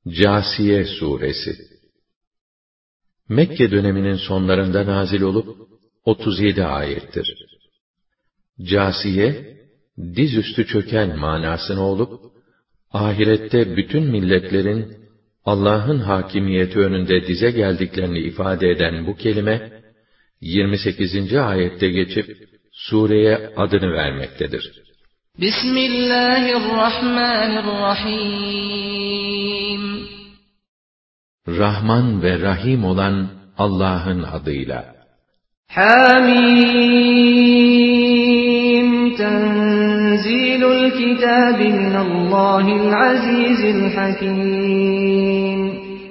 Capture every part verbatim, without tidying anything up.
Câsiye suresi Mekke döneminin sonlarında nazil olup otuz yedi ayettir. Câsiye, dizüstü çöken manasına olup, ahirette bütün milletlerin Allah'ın hakimiyeti önünde dize geldiklerini ifade eden bu kelime, yirmi sekizinci ayette geçip sureye adını vermektedir. Bismillahirrahmanirrahim. Rahman ve Rahim olan Allah'ın adıyla. Hamim. Tenzilul kitabi minallahil azizil hakim.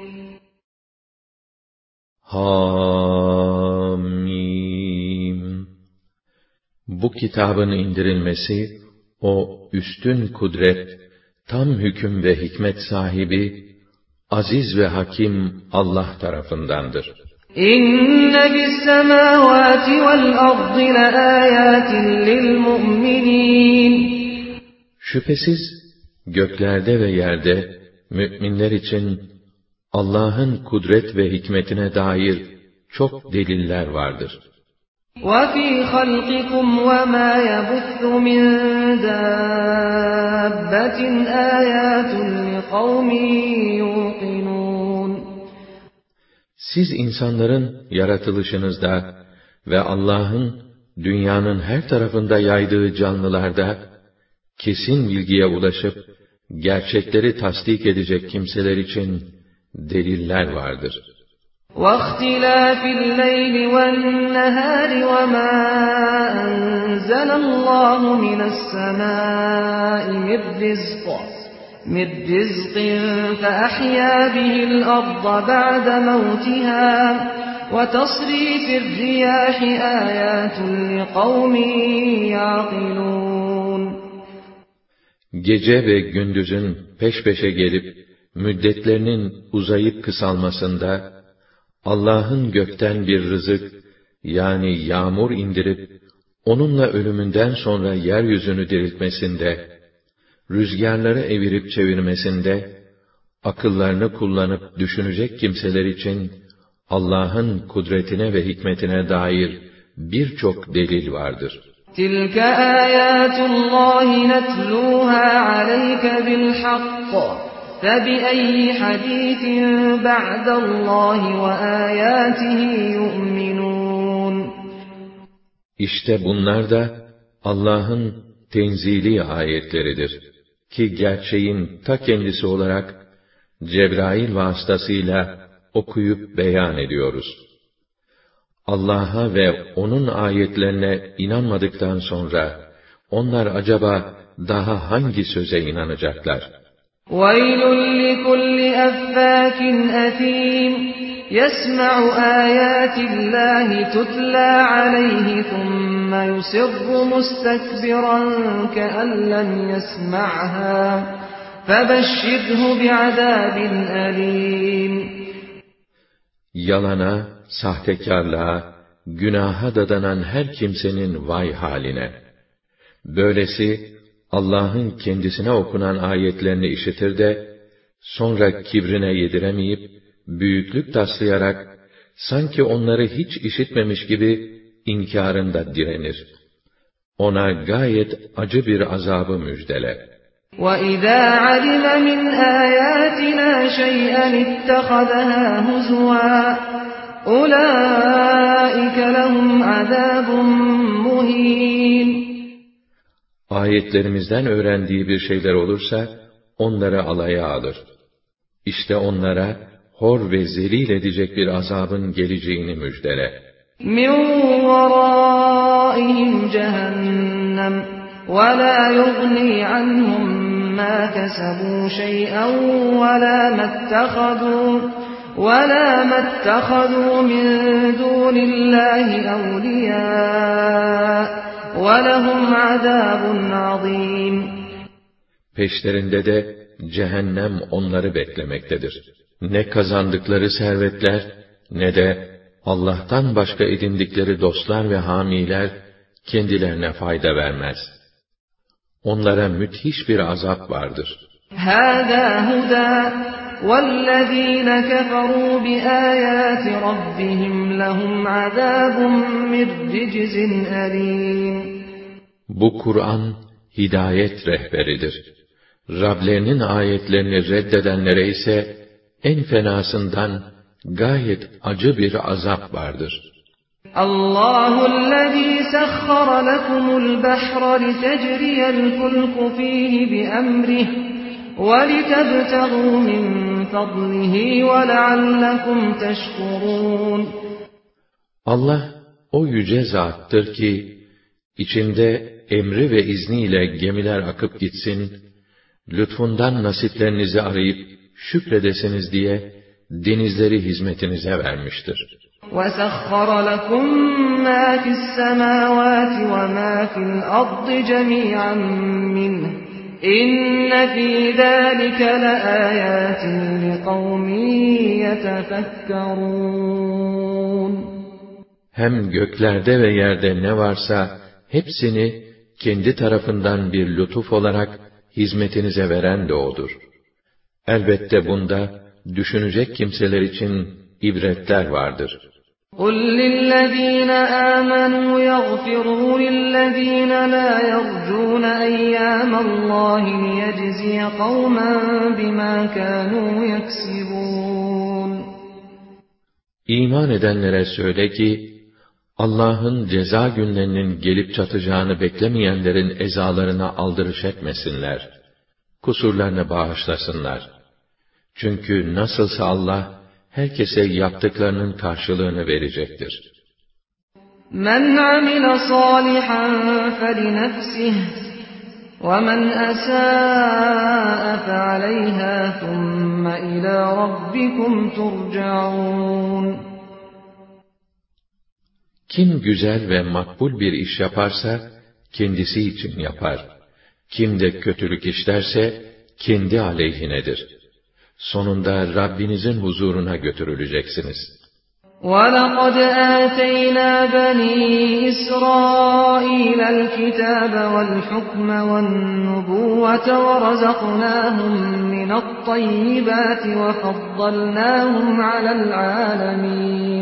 Hamim. Bu kitabın indirilmesi, o üstün kudret, tam hüküm ve hikmet sahibi, aziz ve hakim Allah tarafındandır. İnne bis-semâvâti vel-ardı leâyâtin lil-mu'minîn. Şüphesiz göklerde ve yerde müminler için Allah'ın kudret ve hikmetine dair çok deliller vardır. وَفِي خَلْقِكُمْ وَمَا يَبُثُّ مِنْ دَابَّةٍ آيَاتٌ لِقَوْمٍ يُوقِنُونَ. Siz insanların yaratılışınızda ve Allah'ın dünyanın her tarafında yaydığı canlılarda kesin bilgiye ulaşıp gerçekleri tasdik edecek kimseler için deliller vardır. وَاخْتِلَافِ اللَّيْلِ وَالنَّهَارِ وَمَا أَنزَلَ اللَّهُ مِنَ السَّمَاءِ مِن رِّزْقٍ مِّن رِّزْقٍ فَأَحْيَا بِهِ الْأَرْضَ بَعْدَ مَوْتِهَا وَتَصْرِيفِ الرِّيَاحِ آيَاتٌ لِقَوْمٍ يَعْقِلُونَ. Gece ve gündüzün peş peşe gelip müddetlerinin uzayıp kısalmasında, Allah'ın gökten bir rızık, yani yağmur indirip, onunla ölümünden sonra yeryüzünü diriltmesinde, rüzgarları evirip çevirmesinde, akıllarını kullanıp düşünecek kimseler için, Allah'ın kudretine ve hikmetine dair birçok delil vardır. تِلْكَ آيَاتُ اللّٰهِ نَتْلُوهَا عَلَيْكَ بِالْحَقِّ فَبِأَيِّ حَدِيثٍ بَعْدَ اللّٰهِ وَآيَاتِهِ يُؤْمِنُونَ. İşte bunlar da Allah'ın tenzili ayetleridir ki gerçeğin ta kendisi olarak Cebrail vasıtasıyla okuyup beyan ediyoruz. Allah'a ve onun ayetlerine inanmadıktan sonra onlar acaba daha hangi söze inanacaklar? وَيْلٌ لِكُلِّ أَفَّاكٍ أَثِيمٍ يَسْمَعُ آيَاتِ اللَّهِ تُتْلَى عَلَيْهِ ثُمَّ يُصِرُّ مُسْتَكْبِرًا كَأَن لَّمْ يَسْمَعْهَا فَبَشِّرْهُ بِعَذَابٍ أَلِيمٍ. Yalana, sahtekarlığa, günaha dadanan her kimsenin vay haline! Böylesi, Allah'ın kendisine okunan ayetlerini işitir de, sonra kibrine yediremeyip, büyüklük taslayarak, sanki onları hiç işitmemiş gibi, inkârında direnir. Ona gayet acı bir azabı müjdele. وَإِذَا عَلِمَ مِنْ آيَاتِنَا شَيْئًا اتَّخَذَهَا هُزُوًا أُولَٰئِكَ لَهُمْ عَذَابٌ مُّهِينٌ. Ayetlerimizden öğrendiği bir şeyler olursa, onları alaya alır. İşte onlara, hor ve zelil edecek bir azabın geleceğini müjdele. مِنْ وَرَائِهِمْ جَهَنَّمُ وَلَا يُغْنِي عَنْهُمْ مَا كَسَبُوا شَيْئًا وَلَا مَا اتَّخَذُوا وَلَا مَا اتَّخَذُوا مِنْ دُونِ اللَّهِ أَوْلِيَاءَ وَلَهُمْ عَذَابٌ عَظِيمٌ. Peşlerinde de cehennem onları beklemektedir. Ne kazandıkları servetler, ne de Allah'tan başka edindikleri dostlar ve hamiler kendilerine fayda vermez. Onlara müthiş bir azap vardır. هَذَا هُدًى وَالَّذ۪ينَ كَفَرُوا بِآيَاتِ رَبِّهِمْ لَهُمْ عَذَابٌ مِّن رِّجْزٍ أَلِيمٌ. Bu Kur'an hidayet rehberidir. Rablerinin ayetlerini reddedenlere ise en fenasından gayet acı bir azap vardır. Allahu'llezî sehhara lekumul behra litecriyel fulku fîhi bi'emrih ve litebtegû min fadlihi ve leallekum teşkurûn. Allah o yüce zattır ki içinde emri ve izniyle gemiler akıp gitsin, lütfundan nasiplerinizi arayıp şükredesiniz diye denizleri hizmetinize vermiştir. وَسَخَّرَ لَكُم مَّا فِي السَّمَاوَاتِ وَمَا فِي الْأَرْضِ جَمِيعًا مِّنْهُ إِنَّ فِي ذَٰلِكَ لَآيَاتٍ لِقَوْمٍ يَتَفَكَّرُونَ. Hem göklerde ve yerde ne varsa hepsini kendi tarafından bir lütuf olarak hizmetinize veren de O'dur. Elbette bunda düşünecek kimseler için ibretler vardır. قُلْ لِلَّذ۪ينَ آمَنُوا يَغْفِرُوا لِلَّذ۪ينَ لَا يَرْجُونَ أَيَّامَ اللّٰهِ لِيَجْزِيَ قَوْمًا بِمَا كَانُوا يَكْسِبُونَ. İman edenlere söyle ki, Allah'ın ceza günlerinin gelip çatacağını beklemeyenlerin ezalarına aldırış etmesinler. Kusurlarını bağışlasınlar. Çünkü nasılsa Allah, herkese yaptıklarının karşılığını verecektir. مَنْ عَمِلَ صَالِحًا فَلِنَفْسِهِ وَمَنْ أَسَاءَ فَعَلَيْهَا ثُمَّ إِلَى رَبِّكُمْ تُرْجَعُونَ. Kim güzel ve makbul bir iş yaparsa, kendisi için yapar. Kim de kötülük işlerse, kendi aleyhinedir. Sonunda Rabbinizin huzuruna götürüleceksiniz. وَلَقَدْ آتَيْنَا بَنِي إِسْرَائِيلَ الْكِتَابَ وَالْحُكْمَ وَالنُّبُوَّةَ وَرَزَقْنَاهُمْ مِنَ الطَّيِّبَاتِ وَفَضَّلْنَاهُمْ عَلَى الْعَالَمِينَ.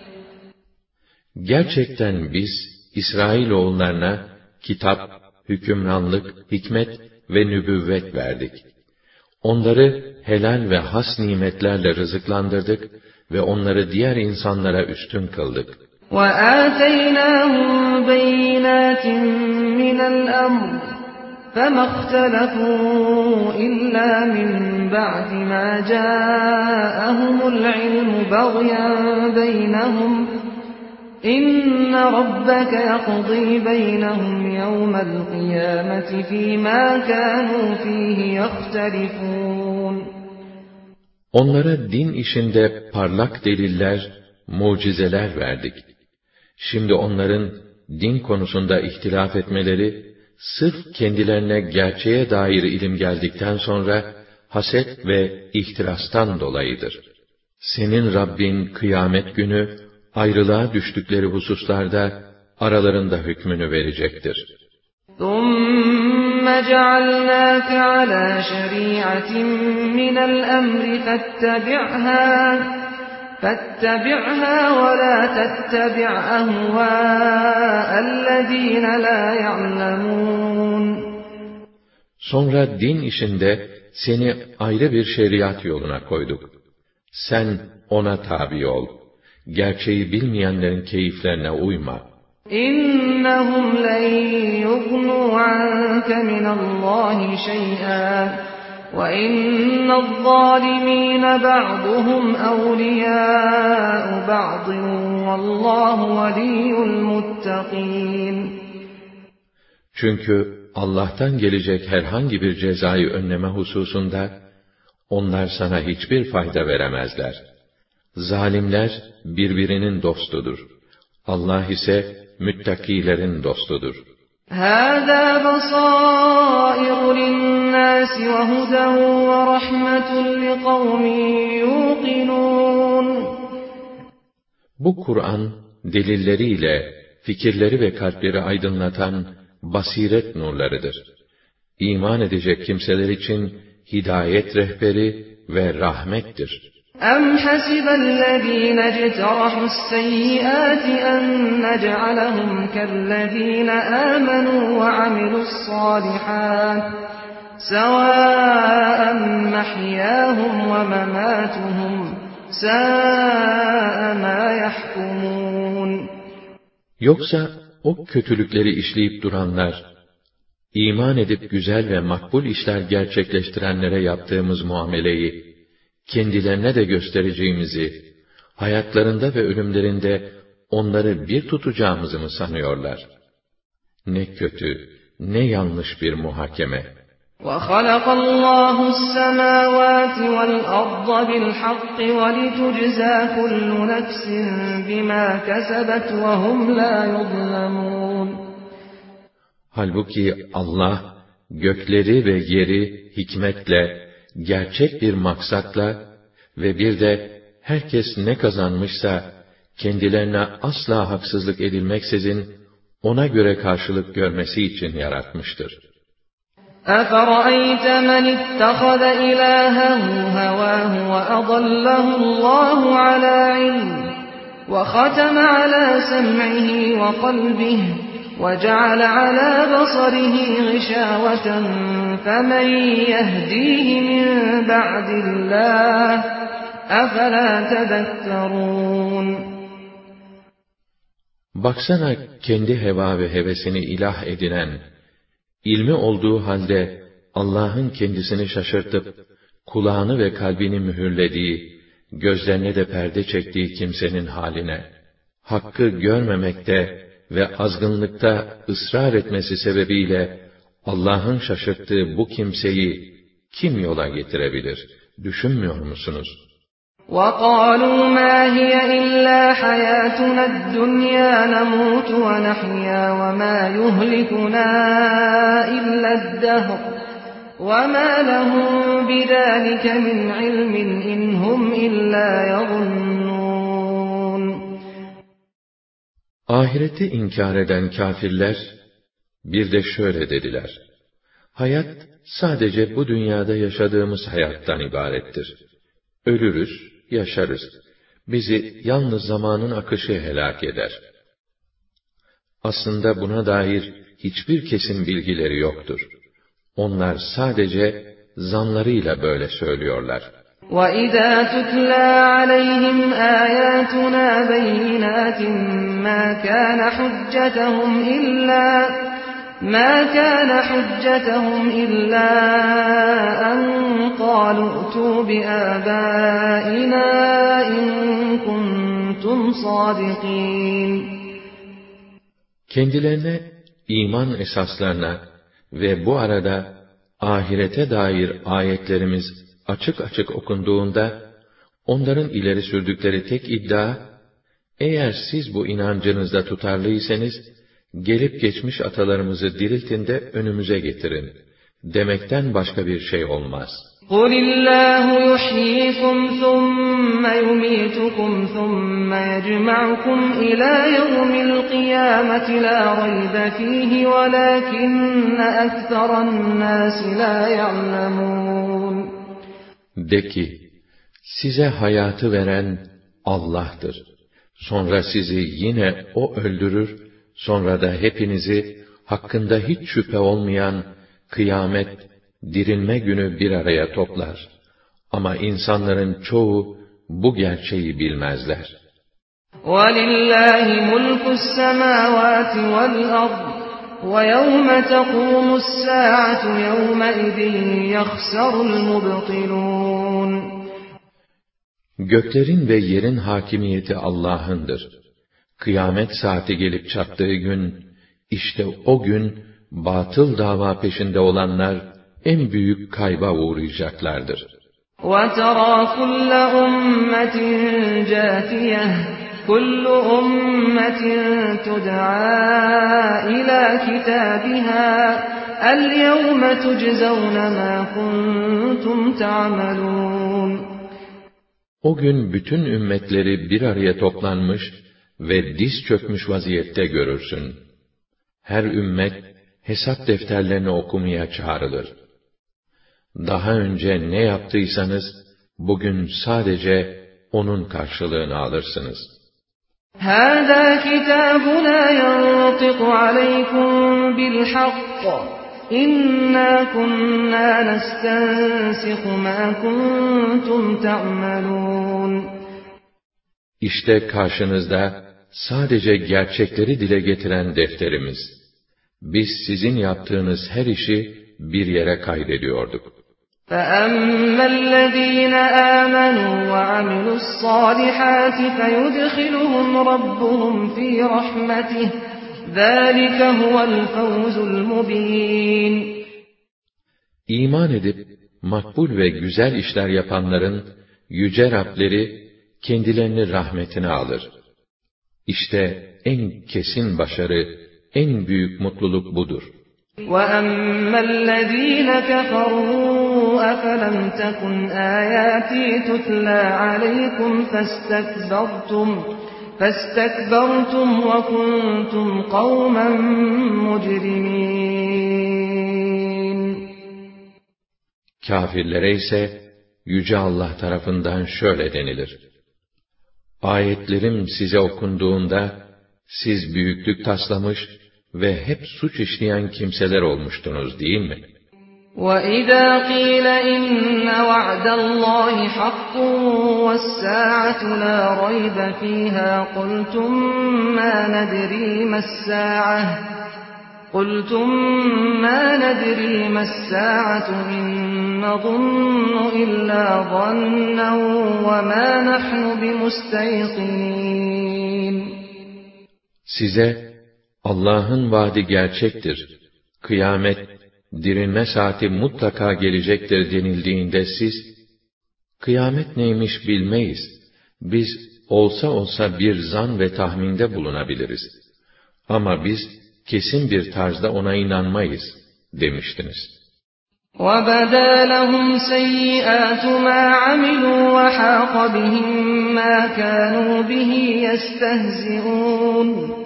Gerçekten biz İsrailoğullarına kitap, hükümranlık, hikmet ve nübüvvet verdik. Onları helal ve has nimetlerle rızıklandırdık ve onları diğer insanlara üstün kıldık. وَآتَيْنَاهُمْ بَيِّنَاتٍ مِّنَ الْأَمْرِ فَمَا اخْتَلَفُوا إِلَّا مِن بَعْدِ مَا جَاءَهُمُ الْعِلْمُ بَغْيًا بَيْنَهُمْ إِنَّ رَبَّكَ يَقْضِي بَيْنَهُمْ يَوْمَ الْقِيَامَةِ فِيمَا كَانُوا فِيهِ يَخْتَلِفُونَ. Onlara din işinde parlak deliller, mucizeler verdik. Şimdi onların din konusunda ihtilaf etmeleri, sırf kendilerine gerçeğe dair ilim geldikten sonra, haset ve ihtirastan dolayıdır. Senin Rabbin kıyamet günü, ayrılığa düştükleri hususlarda, aralarında hükmünü verecektir. ثُمَّ جَعَلْنَاكَ عَلَى شَرِيعَةٍ مِّنَ الْأَمْرِ فَاتَّبِعْهَا فَاتَّبِعْهَا وَلَا تَتَّبِعْ أَهْوَاءَ الَّذ۪ينَ لَا يَعْلَمُونَ. Sonra din işinde seni ayrı bir şeriat yoluna koyduk. Sen ona tabi ol. Gerçeği bilmeyenlerin keyiflerine uyma. إِنَّهُمْ لَنْ يُغْنُوا عَنْكَ مِنَ اللّٰهِ شَيْئًا وَإِنَّ الظَّالِمِينَ بَعْضُهُمْ أَوْلِيَاءُ بَعْضٍ وَاللّٰهُ وَلِيُّ الْمُتَّقِينَ. Çünkü Allah'tan gelecek herhangi bir cezayı önleme hususunda, onlar sana hiçbir fayda veremezler. Zalimler birbirinin dostudur. Allah ise müttakilerin dostudur. هَذَا بَصَائِرُ لِلنَّاسِ وَهُدًى وَرَحْمَةٌ لِقَوْمٍ يُوقِنُونَ. Bu Kur'an, delilleriyle, fikirleri ve kalpleri aydınlatan basiret nurlarıdır. İman edecek kimseler için hidayet rehberi ve rahmettir. أَمْ حَسِبَ الَّذ۪ينَ اجْتَرَحُوا السَّيِّئَاتِ أَنْ نَجْعَلَهُمْ كَالَّذ۪ينَ آمَنُوا وَعَمِلُوا الصَّالِحَاتِ سَوَاءً مَحْيَاهُمْ وَمَمَاتُهُمْ سَاءَ مَا يَحْكُمُونَ. Yoksa o kötülükleri işleyip duranlar, iman edip güzel ve makbul işler gerçekleştirenlere yaptığımız muameleyi, kendilerine de göstereceğimizi, hayatlarında ve ölümlerinde onları bir tutacağımızı mı sanıyorlar? Ne kötü, ne yanlış bir muhakeme. وَخَلَقَ اللّٰهُ السَّمَاوَاتِ وَالْأَرْضَ بِالْحَقِّ وَلِتُجْزَى كُلُّ نَفْسٍ بِمَا كَسَبَتْ وَهُمْ لَا يُظْلَمُونَ. Halbuki Allah, gökleri ve yeri hikmetle, gerçek bir maksatla ve bir de herkes ne kazanmışsa, kendilerine asla haksızlık edilmeksizin, ona göre karşılık görmesi için yaratmıştır. أَفَرَأَيْتَ مَنِ اتَّخَذَ إِلَٰهَهُ هَوَاهُ وَأَضَلَّهُ اللّٰهُ عَلَىٰ عِلْمٍ وَخَتَمَ عَلَىٰ سَمْعِهِ وَقَلْبِهِ وَجَعَلَ عَلَىٰ بَصَرِهِ غِشَاوَةً فَمَنْ يَهْدِيهِ مِنْ بَعْدِ اللّٰهِ أَفَلَا تَذَكَّرُونَ. Baksana kendi heva ve hevesini ilah edinen, ilmi olduğu halde Allah'ın kendisini şaşırtıp, kulağını ve kalbini mühürlediği, gözlerine de perde çektiği kimsenin haline, hakkı görmemekte ve azgınlıkta ısrar etmesi sebebiyle Allah'ın şaşırttığı bu kimseyi kim yola getirebilir? Düşünmüyor musunuz? وَقَالُوا مَا هِيَ إِلَّا حَيَاتُنَا الدُّنْيَا نَمُوتُ وَنَحْيَا وَمَا يُهْلِكُنَا إِلَّا الدَّهْرُ وَمَا لَهُمْ بِذَٰلِكَ مِنْ عِلْمٍ إِنْ هُمْ إِلَّا يَظُنُّونَ. Ahireti inkar eden kâfirler, bir de şöyle dediler: hayat, sadece bu dünyada yaşadığımız hayattan ibarettir. Ölürüz, yaşarız. Bizi yalnız zamanın akışı helak eder. Aslında buna dair hiçbir kesin bilgileri yoktur. Onlar sadece zanlarıyla böyle söylüyorlar. وَإِذَا تُتْلَى عَلَيْهِمْ آيَاتُنَا بَيِّنَاتٍ مَا كَانَ حُجَّتَهُمْ إِلَّا مَا كَانَ حُجَّتَهُمْ إِلَّا أَنْ قَالُوا ائْتُوا بِآبَائِنَا إِنْ كُنْتُمْ صَادِقِينَ. Kendilerine iman esaslarına ve bu arada ahirete dair ayetlerimiz açık açık okunduğunda, onların ileri sürdükleri tek iddia, eğer siz bu inancınızda tutarlıysanız, gelip geçmiş atalarımızı diriltin de önümüze getirin demekten başka bir şey olmaz. قُلِ اللّٰهُ يُحْيِيكُمْ ثُمَّ يُمِيتُكُمْ ثُمَّ يَجْمَعُكُمْ إِلَى يَوْمِ الْقِيَامَةِ لَا رَيْبَ فِيهِ وَلَكِنَّ أَكْثَرَ النَّاسِ لَا يَعْلَمُونَ. De ki, size hayatı veren Allah'tır. Sonra sizi yine O öldürür, sonra da hepinizi hakkında hiç şüphe olmayan kıyamet, dirilme günü bir araya toplar. Ama insanların çoğu bu gerçeği bilmezler. وَلِلَّهِ مُلْكُ السَّمَاوَاتِ وَالْأَرْضِ وَيَوْمَ تَقُومُ السَّاعَةُ يَوْمَئِذٍ يَخْسَرُ الْمُبْطِلُونَ. Göklerin ve yerin hakimiyeti Allah'ındır. Kıyamet saati gelip çattığı gün, işte o gün, batıl dava peşinde olanlar, en büyük kayba uğrayacaklardır. وَتَرَى كُلَّ أُمَّةٍ جَاثِيَةً كُلُّ أُمَّةٍ تُدْعَى إِلَى كِتَابِهَا الْيَوْمَ تُجْزَوْنَ مَا كُنْتُمْ تَعْمَلُونَ. O gün bütün ümmetleri bir araya toplanmış ve diz çökmüş vaziyette görürsün. Her ümmet hesap defterlerini okumaya çağrılır. daha önce ne yaptıysanız, bugün sadece onun karşılığını alırsınız. هَذَا كِتَابُنَا يَنطِقُ عَلَيْكُمْ بِالْحَقِّ إِنَّا كُنَّا نَسْتَنسِخُ مَا كُنْتُمْ تَعْمَلُونَ İşte karşınızda sadece gerçekleri dile getiren defterimiz. Biz sizin yaptığınız her işi bir yere kaydediyorduk. فَأَمَّا الَّذ۪ينَ آمَنُوا وَعَمِلُوا الصَّالِحَاتِ فَيُدْخِلُهُمْ رَبُّهُمْ ف۪ي رَحْمَتِهِ ذَٰلِكَ هُوَ الْفَوْزُ الْمُب۪ينَ İman edip makbul ve güzel işler yapanların yüce Rableri kendilerini rahmetine alır. İşte en kesin başarı, en büyük mutluluk budur. وَأَمَّا الَّذ۪ينَ كَفَرُوا أَفَلَمْ تَكُنْ آيَاتِي تُتْلَى عَلَيْكُمْ فَاسْتَكْبَرْتُمْ فَاسْتَكْبَرْتُمْ وَكُنْتُمْ قَوْمًا مُجْرِمِينَ Kâfirlere ise Yüce Allah tarafından şöyle denilir: Ayetlerim size okunduğunda, siz büyüklük taslamış ve hep suç işleyen kimseler olmuştunuz değil mi? وَإِذَا قِيلَ إِنَّ وَعْدَ اللّٰهِ حَقٌّ وَالسَّاعَةُ لَا رَيْبَ فِيهَا قُلْتُمْ مَا نَدْرِي مَا السَّاعَةُ قُلْتُمْ مَا نَدْرِي مَا السَّاعَةُ إِن نَّظُنُّ إِلَّا ظَنًّا وَمَا نَحْنُ بِمُسْتَيْقِنِينَ Size Allah'ın vaadi gerçektir, kıyamet, dirilme saati mutlaka gelecektir denildiğinde siz, kıyamet neymiş bilmeyiz, biz olsa olsa bir zan ve tahminde bulunabiliriz. Ama biz kesin bir tarzda ona inanmayız demiştiniz. وَبَدَا لَهُمْ سَيِّئَاتُ مَا عَمِلُوا وَحَاقَ بِهِمْ مَا كَانُوا بِهِ يَسْتَهْزِئُونَ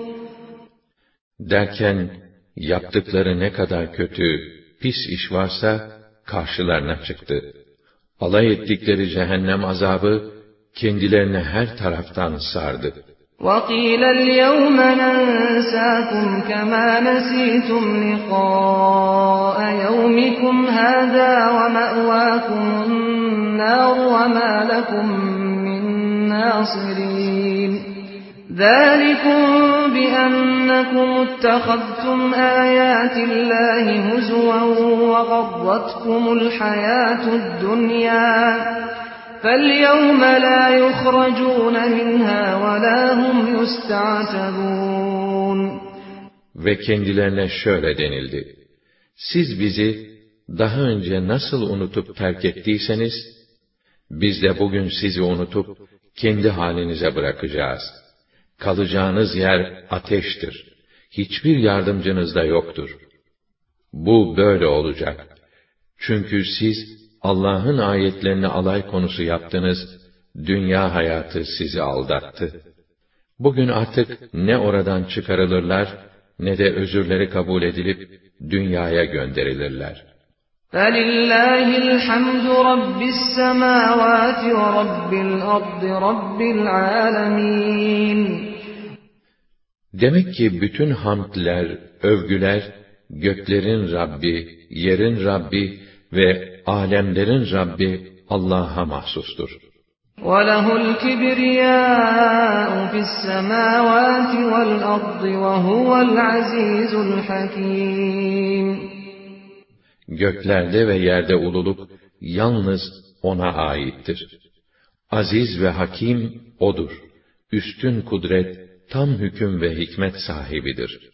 Derken, yaptıkları ne kadar kötü, pis iş varsa karşılarına çıktı. Alay ettikleri cehennem azabı kendilerine her taraftan sardı. وَقِيلَ الْيَوْمَ نَنْسَاكُمْ كَمَا نَسِيتُمْ لِقَاءَ يَوْمِكُمْ هَذَا وَمَأْوَاكُمُ النَّارُ وَمَا لَكُمْ مِنْ نَاصِرِينَ ذَٰلِكُمْ بِأَنَّكُمُ اتَّخَذْتُمْ آيَاتِ اللّٰهِ هُزُوًا وَغَرَّتْكُمُ الْحَيَاةُ الدُّنْيَا فَالْيَوْمَ لَا يُخْرَجُونَ مِنْهَا وَلَا هُمْ يُسْتَعْتَبُونَ Ve kendilerine şöyle denildi: Siz bizi daha önce nasıl unutup terk ettiyseniz, biz de bugün sizi unutup kendi halinize bırakacağız. Kalacağınız yer ateştir. Hiçbir yardımcınız da yoktur. Bu böyle olacak. Çünkü siz Allah'ın ayetlerini alay konusu yaptınız, dünya hayatı sizi aldattı. Bugün artık ne oradan çıkarılırlar, ne de özürleri kabul edilip dünyaya gönderilirler. فَلِلَّهِ الْحَمْدُ رَبِّ السَّمَاوَاتِ وَرَبِّ الْأَرْضِ رَبِّ الْعَالَمِينَ Demek ki bütün hamdler, övgüler, göklerin Rabbi, yerin Rabbi ve alemlerin Rabbi Allah'a mahsustur. وَلَهُ الْكِبْرِيَاءُ فِي السَّمَاوَاتِ وَالْأَرْضِ وَهُوَ الْعَزِيزُ الْحَكِيمُ Göklerde ve yerde ululuk yalnız O'na aittir. Aziz ve hakim O'dur. Üstün kudret, tam hüküm ve hikmet sahibidir.